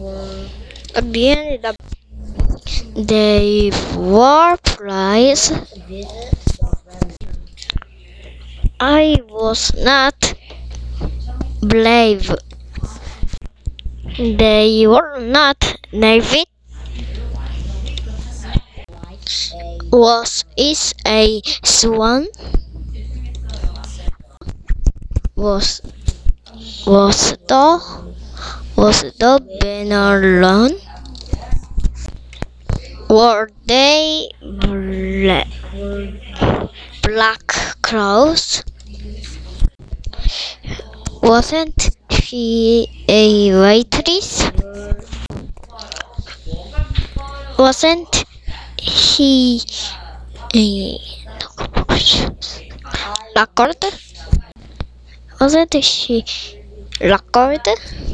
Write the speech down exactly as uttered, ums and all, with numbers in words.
Viene da- They were praised. I was not brave. They were not naive. Was is a swan? Was was the was the benevolent? Were they black, black crows? Wasn't she a waitress? Wasn't he a la corte? Wasn't she la corte?